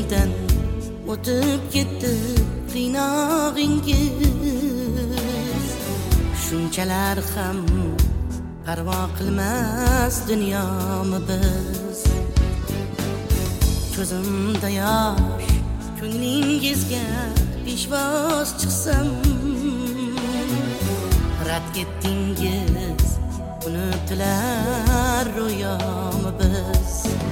ko'nglimdan o'tib ketdi qiynog'ingiz. Shunchalar ham parvo qilmas dunyomi biz. Ko'zimda yosh, ko'nglingizga peshvoz chiqsam, rad ketdingiz, unutilar ro'yomi biz.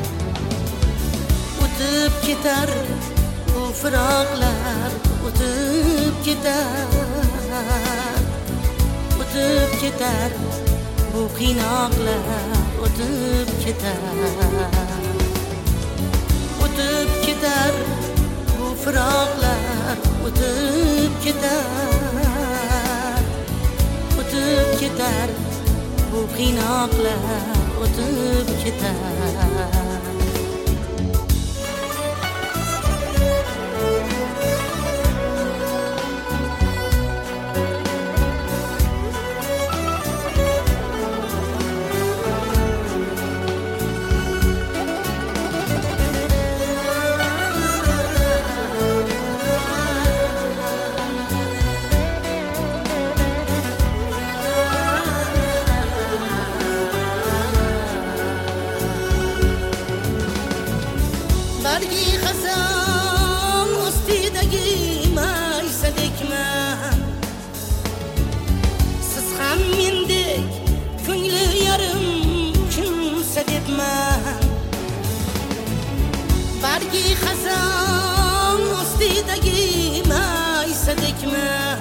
O'tib ketar bu firoqlar, o'tib ketar, o'tib ketar bu qiynoqlar, o'tib ketar, o'tib ketar bu firoqlar, o'tib ketar, o'tib ketar bu qiynoqlar, o'tib ketar. Bargi xazon ustidagi maysadekman, siz ham mendek ko'ngli yarim kimsa debman. Bargi xazon ustidagi maysadekman,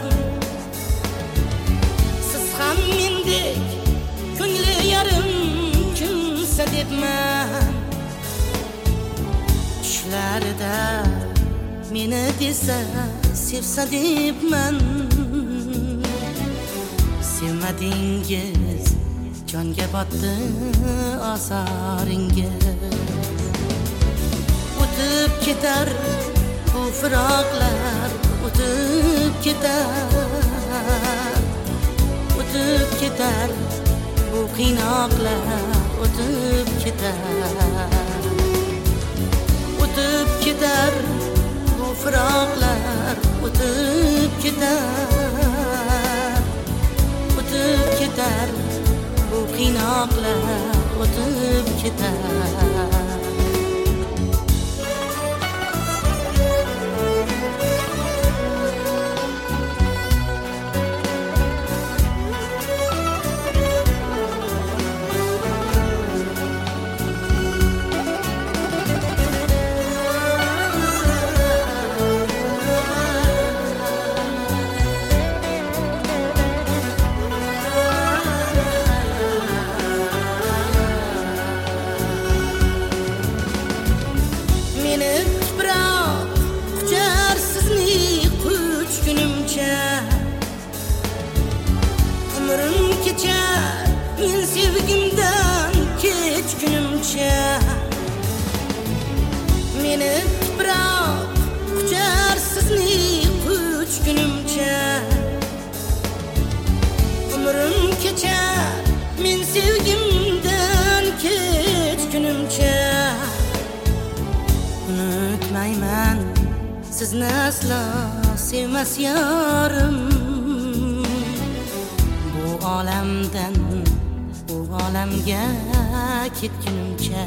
siz ham mendek ko'ngli yarim kimsa debman. Tushlarida meni desa sevsa debman, sevmadingiz, jonga botdi asaringiz. O'tib ketar bu firoqlar, o'tib ketar, o'tib ketar bu qiynoqlar, o'tib ketar, o'tib ketar bu firoqlar, o'tib ketar, o'tib ketar bu qiynoqlar, o'tib ketar. Umrim kechar men sevgimdan kechgunimcha, meni tuproq quchar sizni quchgunimcha. Umrim kechar men sevgimdan kechgunimcha. Unutmayman sizni aslo sevmas yorim, bu olamdan bu olamga ketgunimcha.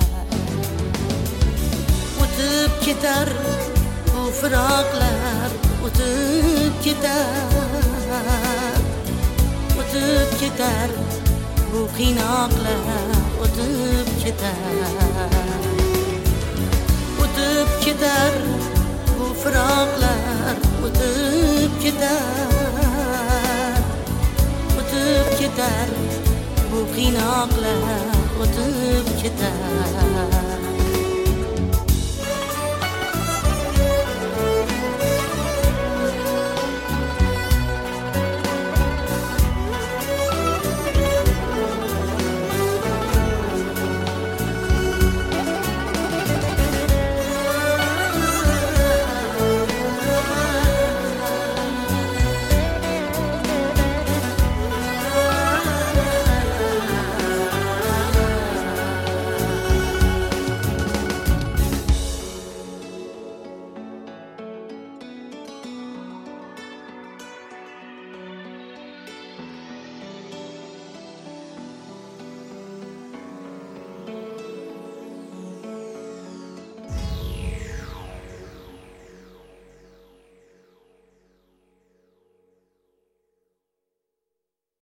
O'tib ketar bu firoqlar, o'tib ketar, o'tib ketar bu qiynoqlar, o'tib ketar, o'tib ketar bu firoqlar, o'tib ketar, o'tib ketar bu qiynoqlar, o'tib ketar.